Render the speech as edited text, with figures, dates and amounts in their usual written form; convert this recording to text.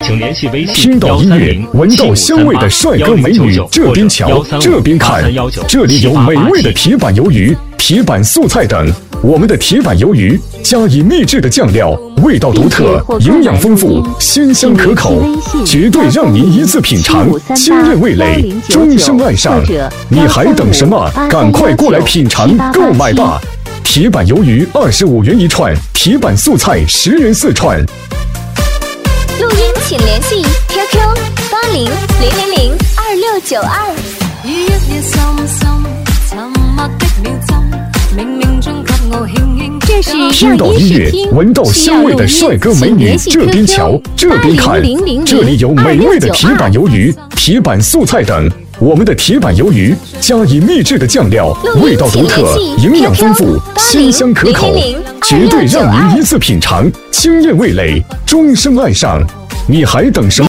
请联系微信听到音乐，闻到香味的帅哥美女，这边瞧，这边看，这里有美味的铁板鱿鱼、铁板素菜等。我们的铁板鱿鱼加以秘制的酱料，味道独特，营养丰富，鲜香可口，绝对让您一次品尝，惊艳味蕾，终生爱上。你还等什么？赶快过来品尝购买吧！铁板鱿鱼25元一串，铁板素菜10元4串。 录音请联系 QQ8006922692。这是听到音乐，闻到香味的帅哥美女，这边瞧，这边看，这里有美味的铁板鱿鱼、铁板素菜等。我们的铁板鱿鱼加以秘制的酱料，味道独特，营养丰富，鲜香可口，绝对让您一次品尝，惊艳味蕾，终生爱上。你还等什么？